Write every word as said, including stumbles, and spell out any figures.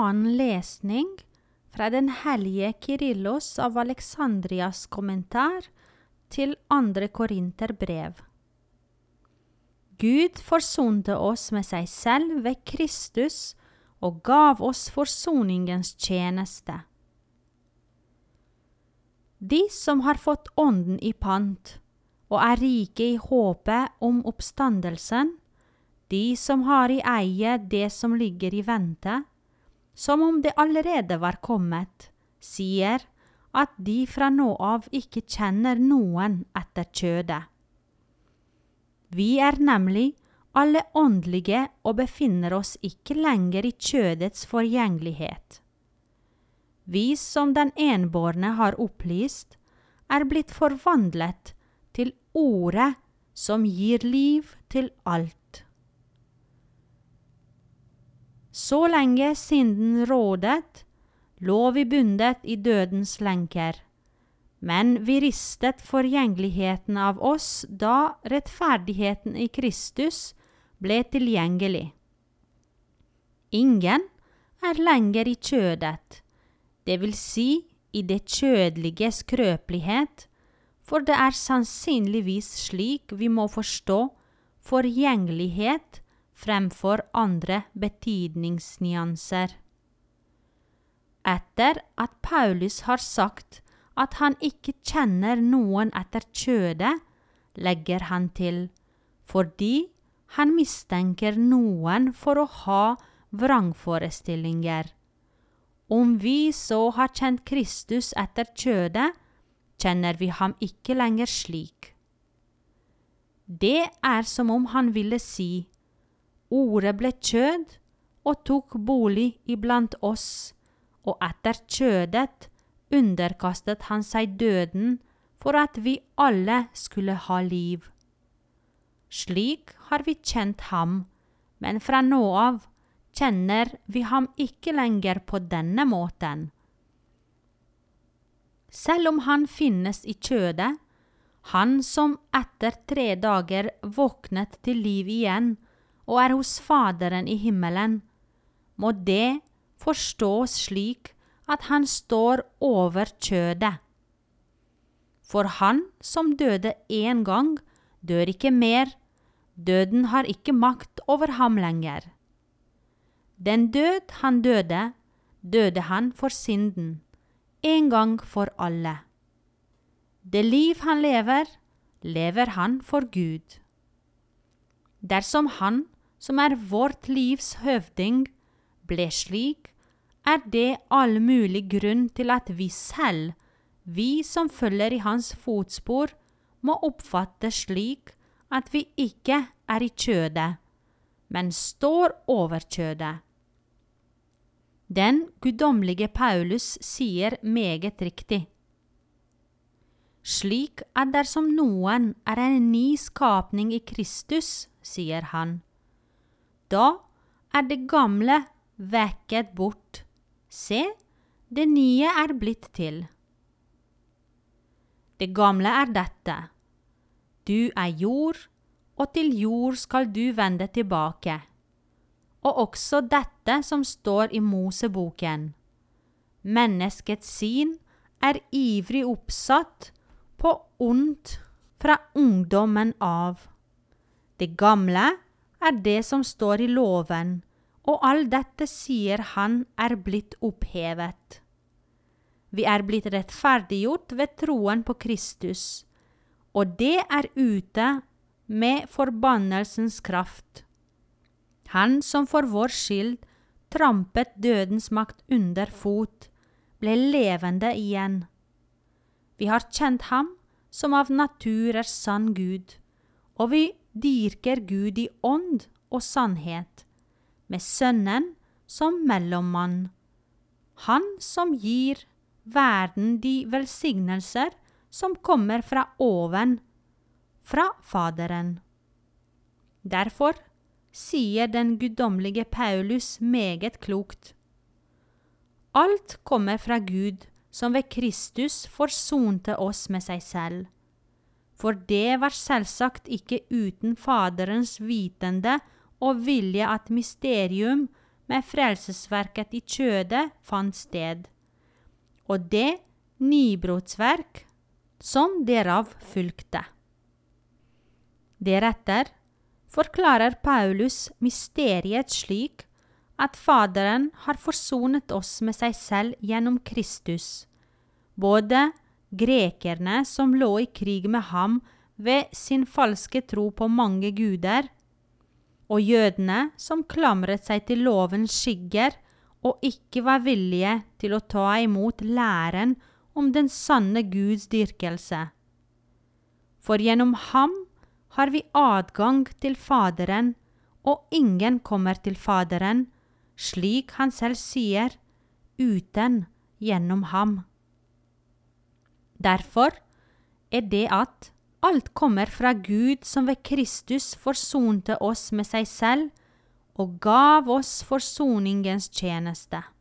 annen lesning fra den hellige Kyrillos av Alexandrias kommentar til andre Korinterbrev. Gud forsonte oss med seg selv ved Kristus og gav oss forsoningens tjeneste. De som har fått ånden i pant og er rike i håpet om oppstandelsen, de som har i eie det som ligger i vente, som om det allerede var kommet, sier at de fra nå av ikke kjenner noen etter kjødet. Vi er nemlig alle åndelige og befinner oss ikke lenger i kjødets forgjengelighet. Vi som den enbårne har opplyst, er blitt forvandlet til ordet som gir liv til alt. Så lenge synden rådet, lå vi bundet i dødens lenker, men vi ristet forgjengeligheten av oss da rettferdigheten i Kristus ble tilgjengelig. Ingen er lenger i kjødet, det vil si i det kjødelige skrøpelighet, for det er sannsynligvis slik vi må forstå forgjengelighet fremfor andre betydningsnyanser. Etter at Paulus har sagt at han ikke kjenner noen etter kjødet, legger han til, fordi han mistenker noen for å ha vrangforestillinger. Om vi så har kjent Kristus etter kjødet, kjenner vi ham ikke lenger slik. Det er som om han ville si, ordet ble kjød og tok bolig iblant oss, og etter kjødet underkastet han seg døden for at vi alle skulle ha liv. Slik har vi kjent ham, men fra nå av kjenner vi ham ikke lenger på denne måten. Selv om han finnes i kjødet, han som etter tre dager våknet til liv igjen og er hos Faderen i himmelen, må det forstås slik at han står over kjødet. For han som døde en gang, dør ikke mer, døden har ikke makt over ham lenger. Den død han døde, døde han for synden, en gang for alle. Det liv han lever, lever han for Gud. Dersom han, som er vårt livs høvding, ble slik, er det all mulig grunn til at vi selv, vi som følger i hans fotspor, må oppfatte slik at vi ikke er i kjødet, men står over kjødet. Den guddommelige Paulus sier meget riktig. Slik at dersom noen er en ny skapning i Kristus, sier han, da er det gamle vekket bort. Se, det nye er blitt til. Det gamle er dette. Du er jord, og til jord skal du vende tilbake. Og også dette som står i Moseboken. Menneskets sinn er ivrig oppsatt på ondt fra ungdommen av. Det gamle er det som står i loven, og all dette sier han er blitt opphevet. Vi er blitt rettferdiggjort ved troen på Kristus, og det er ute med forbannelsens kraft. Han som for vår skyld trampet dødens makt under fot, ble levende igjen. Vi har kjent ham som av natur er sann Gud, og vi dyrker Gud i ånd og sannhet, med Sønnen som mellommann. Han som gir verden de velsignelser som kommer fra oven, fra Faderen. Derfor sier den guddommelige Paulus meget klokt. Alt kommer fra Gud, som ved Kristus forsonte oss med seg selv. For det var selvsagt ikke uten Faderens vitende og vilje at mysterium med frelsesverket i kjødet fant sted, og det nybrottsverk som derav fulgte. Deretter forklarer Paulus mysteriet slik at Faderen har forsonet oss med seg selv gjennom Kristus, både grekerne som lå i krig med ham ved sin falske tro på mange guder, og jødene som klamret seg til lovens skygger og ikke var villige til å ta imot læren om den sanne Guds dyrkelse. For gjennom ham har vi adgang til Faderen, og ingen kommer til Faderen, slik han selv sier, uten gjennom ham. Derfor er det at alt kommer fra Gud som ved Kristus forsonte oss med seg selv og gav oss forsoningens tjeneste.